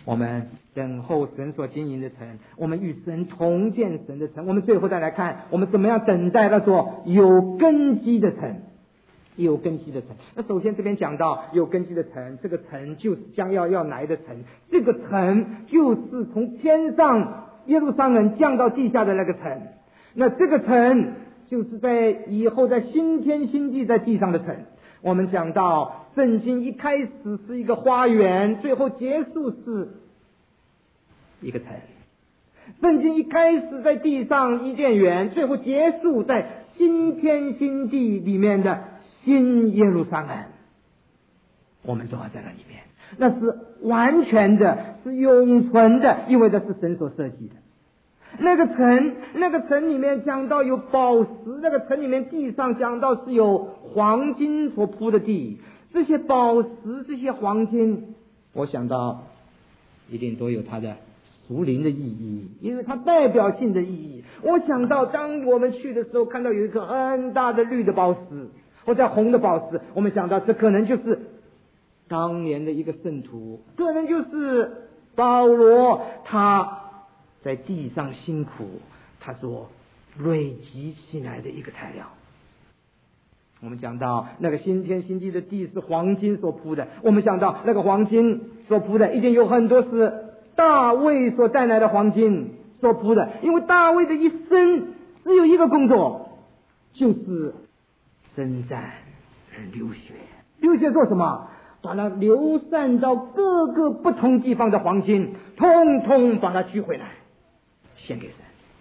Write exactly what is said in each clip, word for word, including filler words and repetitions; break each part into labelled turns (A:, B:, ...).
A: 我们等候神所经营的城，我们与神同建神的城。我们最后再来看，我们怎么样等待那座有根基的城。有根基的城，那首先这边讲到有根基的城，这个城就是将要要来的城，这个城就是从天上耶路撒冷降到地下的那个城，那这个城就是在以后在新天新地在地上的城。我们讲到圣经一开始是一个花园，最后结束是一个城。圣经一开始在地上伊甸园，最后结束在新天新地里面的新耶路撒冷，我们都要在那里面，那是完全的，是永存的，因为这是神所设计的。那个城，那个城里面讲到有宝石，那个城里面地上讲到是有黄金所铺的地，这些宝石，这些黄金，我想到一定都有它的属灵的意义，因为它代表性的意义。我想到当我们去的时候，看到有一颗很大的绿的宝石，或者红的宝石，我们想到这可能就是当年的一个圣徒，可能就是保罗，他在地上辛苦，他所累积起来的一个材料。我们讲到那个新天新地的地是黄金所铺的，我们想到那个黄金所铺的一定有很多是大卫所带来的黄金所铺的，因为大卫的一生只有一个工作，就是征战流血。流血做什么？把它流散到各个不同地方的黄金通通把它取回来献给神。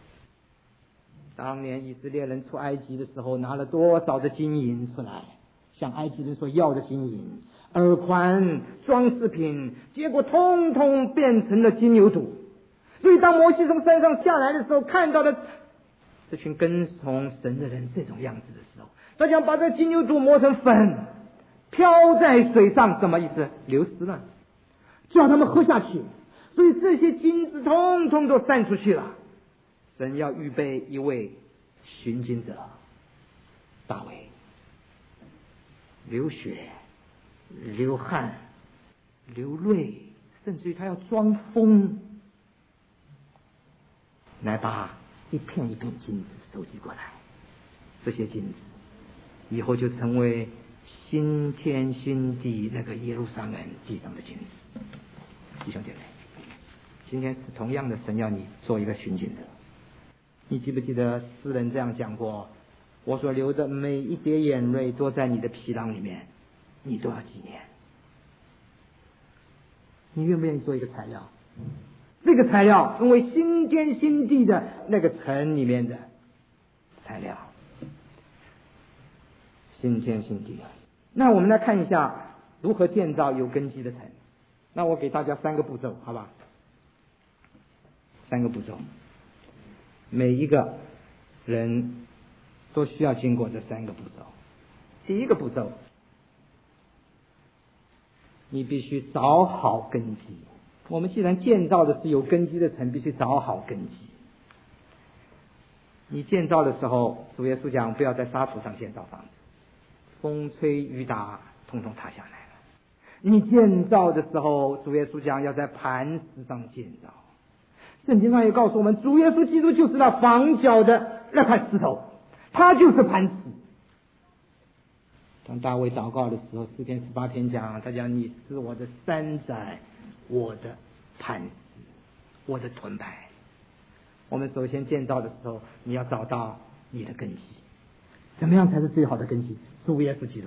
A: 当年以色列人出埃及的时候，拿了多少的金银出来，向埃及人所要的金银、耳环、装饰品，结果通通变成了金牛犊。所以当摩西从山上下来的时候，看到了这群跟从神的人这种样子的时候，他想把这金牛犊磨成粉，飘在水上，什么意思？流失了，叫他们喝下去。所以这些金子通通都散出去了。神要预备一位寻金者，大卫，流血、流汗、流泪，甚至于他要装疯，来把一片一片金子收集过来。这些金子以后就成为新天新地那个耶路撒冷地上的金子。弟兄姐妹，今天是同样的，神要你做一个寻金者。你记不记得诗人这样讲过？我所流的每一滴眼泪都在你的皮囊里面，你都要纪念。你愿不愿意做一个材料？这个材料成为新天新地的那个城里面的材料。新天新地。那我们来看一下如何建造有根基的城。那我给大家三个步骤，好吧？三个步骤，每一个人都需要经过这三个步骤。第一个步骤，你必须找好根基。我们既然建造的是有根基的城，必须找好根基。你建造的时候，主耶稣讲不要在沙土上建造房子，风吹雨打统统塌下来了。你建造的时候，主耶稣讲要在磐石上建造。圣经上也告诉我们，主耶稣基督就是那房角的那块石头，他就是磐石。当大卫祷告的时候，诗篇十八篇讲，他讲你是我的山寨，我的磐石，我的盾牌。我们首先建造的时候，你要找到你的根基。怎么样才是最好的根基？主耶稣基督。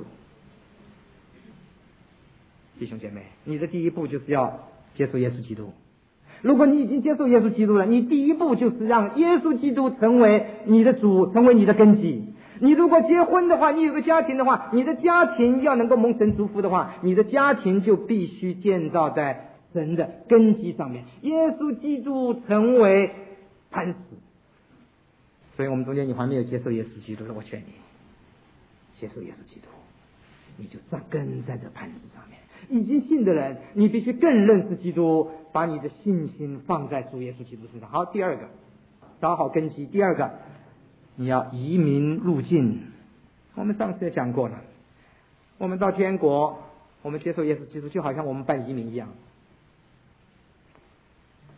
A: 弟兄姐妹，你的第一步就是要接受耶稣基督。如果你已经接受耶稣基督了，你第一步就是让耶稣基督成为你的主，成为你的根基。你如果结婚的话，你有个家庭的话，你的家庭要能够蒙神祝福的话，你的家庭就必须建造在神的根基上面。耶稣基督成为磐石。所以我们中间你还没有接受耶稣基督的，我劝你接受耶稣基督，你就扎根在这磐石上面。已经信的人，你必须更认识基督，把你的信心放在主耶稣基督身上。好，第二个，找好根基。第二个，你要移民入境。我们上次也讲过了，我们到天国，我们接受耶稣基督，就好像我们办移民一样。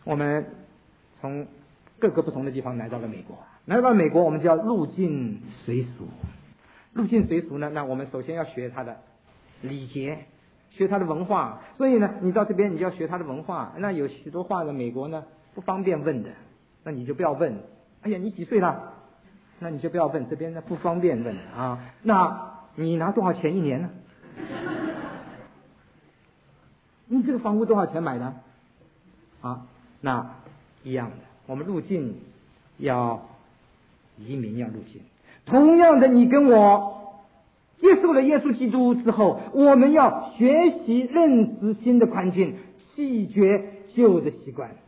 A: 我们从各个不同的地方来到了美国，来到了美国，我们就要入境随俗。入境随俗呢，那我们首先要学它的礼节，学它的文化。所以呢，你到这边你就要学它的文化。那有许多话呢，美国呢不方便问的，那你就不要问。哎呀，你几岁了？那你就不要问，这边呢不方便问啊。那你拿多少钱一年呢？你这个房屋多少钱买的？啊，那一样的，我们入境要移民要入境。同样的，你跟我接受了耶稣基督之后，我们要学习认识新的环境，弃绝旧的习惯。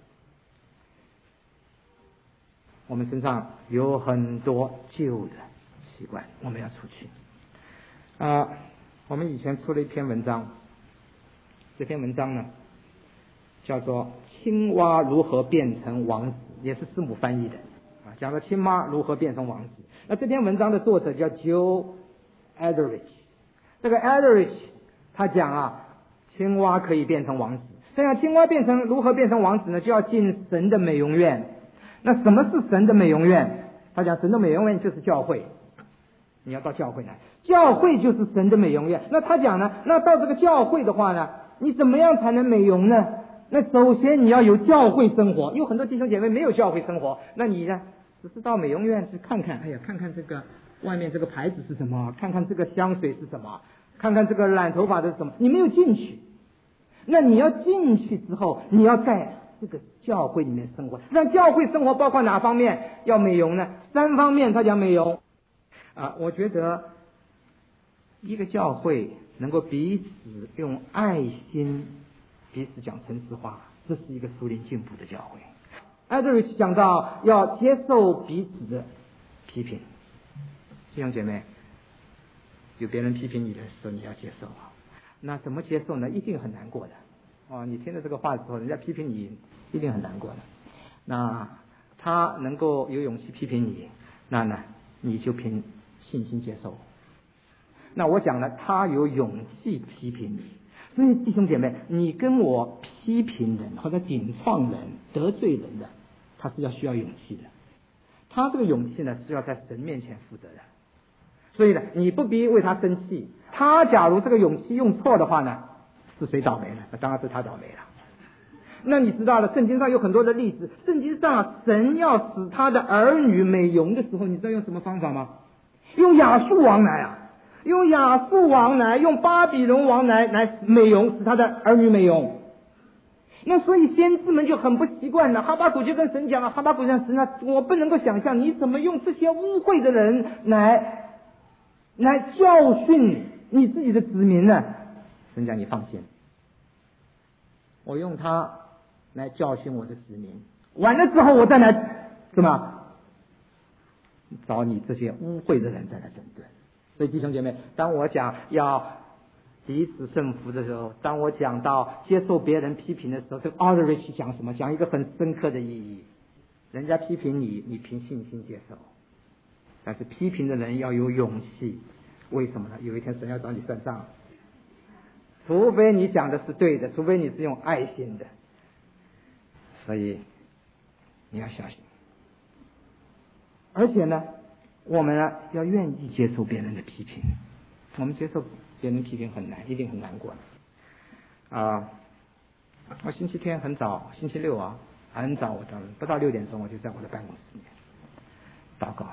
A: 我们身上有很多旧的习惯，我们要除去。啊、呃，我们以前出了一篇文章，这篇文章呢叫做《青蛙如何变成王子》，也是师母翻译的啊，讲了青蛙如何变成王子。那这篇文章的作者叫 Joe Ederich， 这个 Ederich 他讲啊，青蛙可以变成王子。这样青蛙变成如何变成王子呢？就要进神的美容院。那什么是神的美容院？他讲神的美容院就是教会，你要到教会来，教会就是神的美容院。那他讲呢，那到这个教会的话呢，你怎么样才能美容呢？那首先你要有教会生活，有很多弟兄姐妹没有教会生活，那你呢只是到美容院去看看，哎呀，看看这个外面这个牌子是什么，看看这个香水是什么，看看这个染头发的是什么，你没有进去。那你要进去之后，你要在这个教会里面生活。那教会生活包括哪方面要美容呢？三方面他讲美容啊，我觉得一个教会能够彼此用爱心彼此讲诚实话，这是一个属灵进步的教会。艾德瑞讲到要接受彼此的批评，弟兄姐妹，有别人批评你的时候，你要接受啊。那怎么接受呢？一定很难过的哦。你听了这个话之后，人家批评你，一定很难过的。那他能够有勇气批评你，那呢，你就凭信心接受。那我讲了，他有勇气批评你。所以弟兄姐妹，你跟我批评人或者顶撞人、得罪人的，他是要需要勇气的。他这个勇气呢，是要在神面前负责的。所以呢，你不必为他生气。他假如这个勇气用错的话呢，是谁倒霉了？那当然是他倒霉了。那你知道了，圣经上有很多的例子。圣经上神要使他的儿女美容的时候，你知道用什么方法吗？用亚述王来啊。用亚述王来，用巴比伦王来来美容，使他的儿女美容。那所以先知们就很不习惯了。哈巴谷就跟神讲啊，哈巴谷讲神啊，我不能够想象你怎么用这些污秽的人来来教训你自己的子民呢？神讲你放心，我用他来教训我的子民，完了之后我再来什么找你这些污秽的人再来整顿。所以弟兄姐妹，当我讲要彼此顺服的时候，当我讲到接受别人批评的时候，这个 Aldrich 讲什么？讲一个很深刻的意义。人家批评你，你凭信心接受，但是批评的人要有勇气。为什么呢？有一天神要找你算账，除非你讲的是对的，除非你是用爱心的。所以你要小心。而且呢，我们呢要愿意接受别人的批评。我们接受别人批评很难，一定很难过啊！我星期天很早，星期六啊很早，我到不到六点钟，我就在我的办公室里面祷告。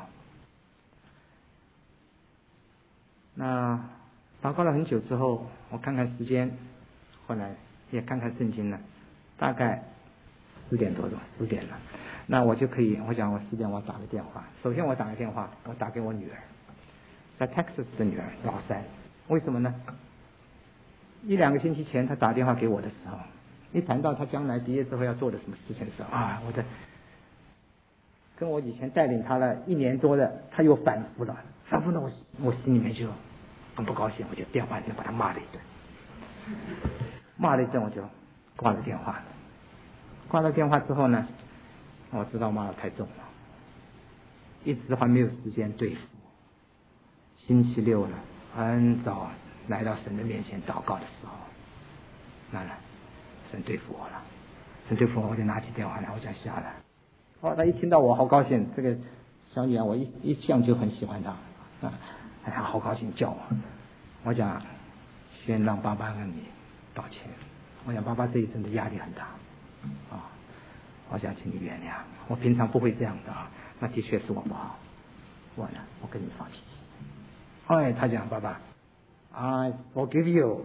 A: 那祷告了很久之后，我看看时间，后来也看看圣经了，大概十点多钟，十点了。那我就可以，我想我十点我打个电话。首先我打个电话，我打给我女儿，在 Texas 的女儿老三。为什么呢？一两个星期前她打电话给我的时候，一谈到她将来毕业之后要做的什么事情的时候啊，我的跟我以前带领她了一年多的，她又反复了，反复了我我心里面就很不高兴，我就电话里面把她骂了一顿，骂了一顿我就挂了电话。挂了电话之后呢，我知道骂得太重了，一直还没有时间对付。星期六了，很早来到神的面前祷告的时候，那呢，神对付我了。 神对父，我就拿起电话来，我讲下来。哦，他一听到我好高兴，这个小女儿我一一向就很喜欢她啊，哎呀，好高兴叫我。我讲先让爸爸跟你道歉，我想爸爸这一生的压力很大啊，我想请你原谅，我平常不会这样的啊，那的确是我不好，我呢我跟你发脾气。哎，他讲爸爸 I forgive you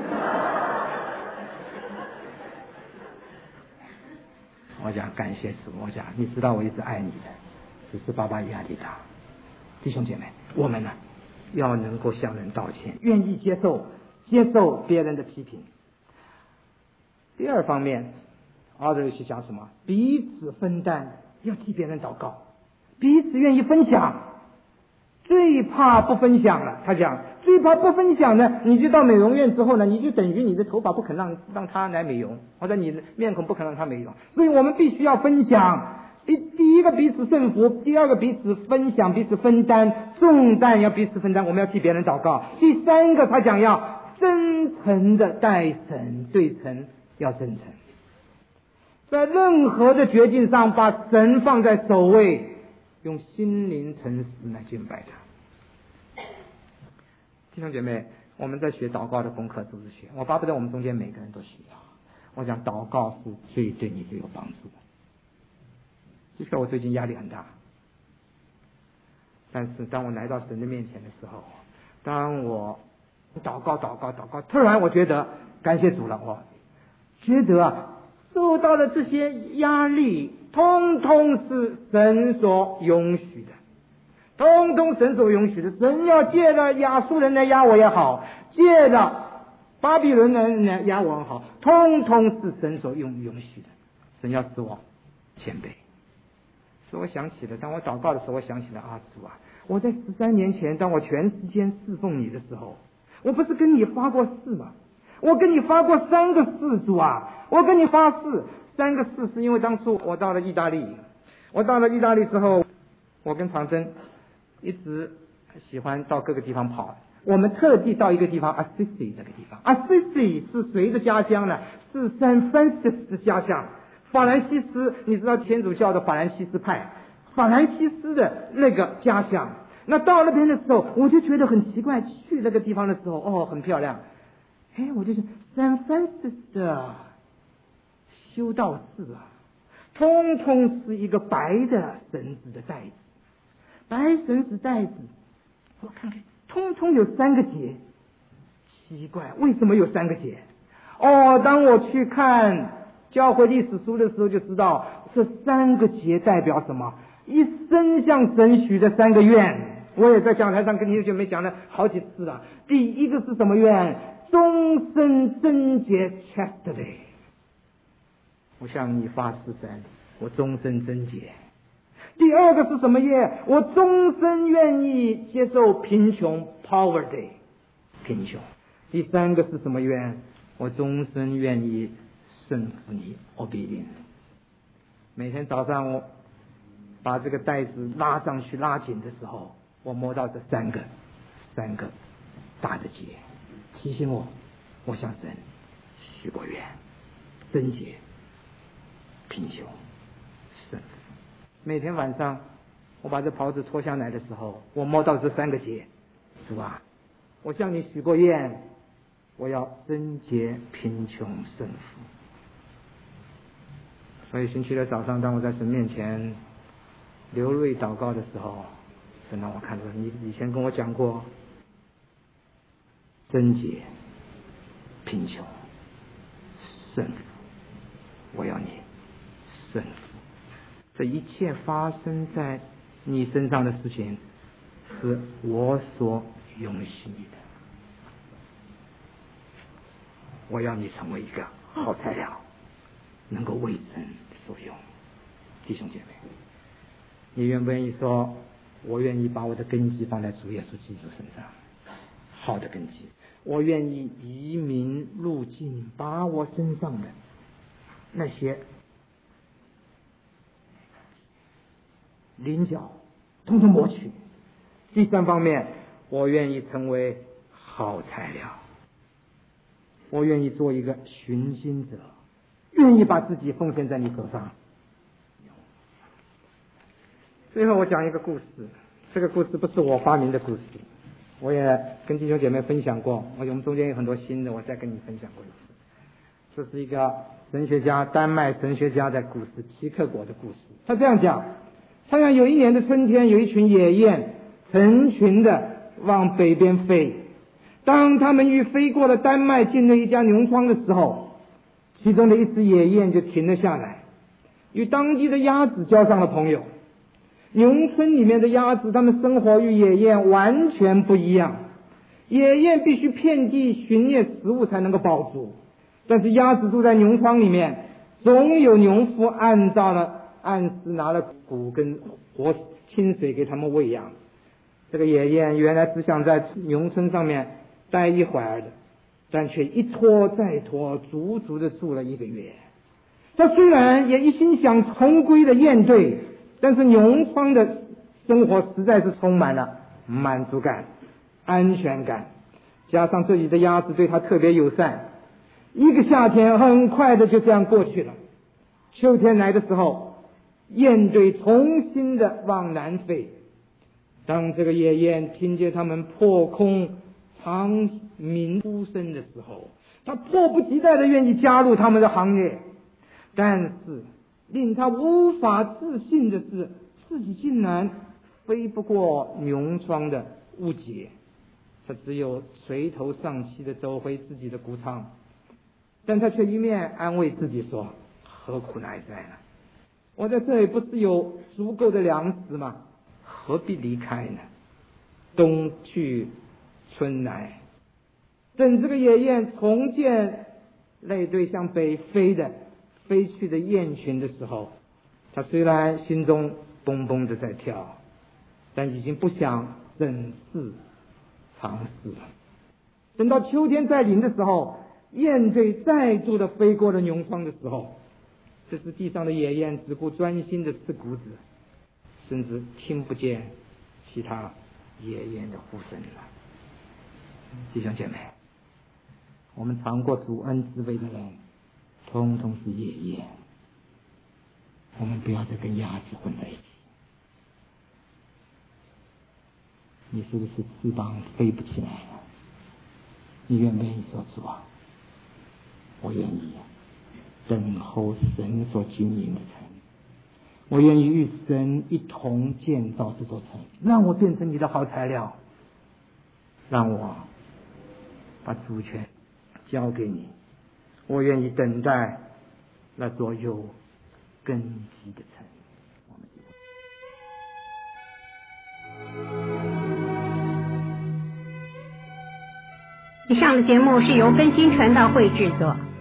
A: 我讲感谢主，我讲你知道我一直爱你的，只是爸爸压力大。弟兄姐妹，我们呢要能够向人道歉，愿意接受接受别人的批评。第二方面，阿德里是讲什么？彼此分担，要替别人祷告，彼此愿意分享。最怕不分享了，他讲最怕不分享呢，你就到美容院之后呢，你就等于你的头发不肯让让他来美容，或者你的面孔不肯让他美容，所以我们必须要分享。第第一个彼此顺服，第二个彼此分享，彼此分担重担，要彼此分担，我们要替别人祷告。第三个他讲要真诚的待神，对神要真诚，在任何的决定上把神放在首位，用心灵诚实来敬拜他。弟兄姐妹，我们在学祷告的功课都是学，我巴不得我们中间每个人都学到。我讲祷告是最对你最有帮助的。的确我最近压力很大，但是当我来到神的面前的时候，当我祷告祷告祷告，突然我觉得感谢主了，我觉得啊受到的这些压力通通是神所允许的，通通神所允许的。神要借着亚述人来压我也好，借着巴比伦人来压我也好，通通是神所允允许的。神要使我谦卑。使我想起了，当我祷告的时候，我想起了啊主啊，我在十三年前当我全时间侍奉你的时候，我不是跟你发过誓吗？我跟你发过三个誓，主啊，我跟你发誓三个誓，是因为当初我到了意大利，我到了意大利之后，我跟长征一直喜欢到各个地方跑，我们特地到一个地方 Assisi 这个地方 Assisi 是谁的家乡呢？是 Saint Francis 的家乡。法兰西斯，你知道天主教的法兰西斯派，法兰西斯的那个家乡。那到那边的时候，我就觉得很奇怪，去那个地方的时候，哦，很漂亮。哎，我就想 Saint Francis 的修道士啊，通通是一个白的绳子的带子，白绳子带子，我看看，通通有三个结。奇怪，为什么有三个结？哦，当我去看教会历史书的时候就知道，这三个节代表什么？一生向神许的三个愿。我也在讲台上跟弟兄姐妹讲了好几次了。第一个是什么愿？终身贞洁 chastity。我向你发誓神，我终身贞洁。第二个是什么愿？我终身愿意接受贫穷 poverty， 贫穷。第三个是什么愿？我终身愿意顺服你 obedience。 每天早上我把这个带子拉上去拉紧的时候，我摸到这三个三个大的结，提醒我我向神许过愿，贞洁、贫穷、顺服。每天晚上我把这袍子脱下来的时候，我摸到这三个结，主啊，我向你许过愿，我要贞洁、贫穷、顺服。所以星期六早上，当我在神面前流泪祷告的时候，神让我看到你以前跟我讲过贞洁、贫穷、顺服，我要你顺服。这一切发生在你身上的事情，是我所允许你的。我要你成为一个好材料，能够为神所用。弟兄姐妹，你愿不愿意说，我愿意把我的根基放在主耶稣基督身上，好的根基。我愿意移民入境，把我身上的那些棱角统统抹去。第三方面，我愿意成为好材料，我愿意做一个寻经者， 愿意把自己奉献在你手上。最后我讲一个故事，这个故事不是我发明的故事，我也跟弟兄姐妹分享过，我们中间有很多新的，我再跟你分享过一次。这是一个神学家，丹麦神学家的故事，齐克果的故事。他这样讲，他讲有一年的春天，有一群野雁成群的往北边飞，当他们欲飞过了丹麦，进了一家农庄的时候，其中的一只野雁就停了下来，与当地的鸭子交上了朋友。农村里面的鸭子，它们生活与野雁完全不一样。野雁必须遍地寻猎食物才能够饱足，但是鸭子住在农庄里面，总有农夫按照了按时拿了谷跟活清水给它们喂养。这个野雁原来只想在农村上面待一会儿的，但却一拖再拖，足足的住了一个月。他虽然也一心想重归的雁队，但是农庄的生活实在是充满了满足感、安全感，加上这里的鸭子对他特别友善，一个夏天很快的就这样过去了。秋天来的时候，雁队重新的往南飞。当这个野雁听见他们破空长鸣呼声的时候，他迫不及待的愿意加入他们的行列。但是令他无法置信的是，自己竟然飞不过农庄的屋碣，他只有垂头丧气的走回自己的谷仓，但他却一面安慰自己说，何苦来哉呢？我在这里不是有足够的粮食吗？何必离开呢？冬去春来。等这个野雁重见那对向北飞的飞去的雁群的时候，他虽然心中蹦蹦的在跳，但已经不想忍试尝试了。等到秋天再临的时候，雁队再度的飞过了农庄的时候，这时地上的野雁只顾专心的吃谷子，甚至听不见其他野雁的呼声了。弟兄姐妹，我们尝过主恩滋味的人通通是野雁，我们不要再跟鸭子混在一起。你是不是翅膀飞不起来了？你愿不愿意说，主啊，我愿意等候神所经营的城，我愿意与神一同建造这座城，让我变成你的好材料，让我把主权交给你，我愿意等待那座有根基的城。
B: 以上的节目是由更新传道会制作。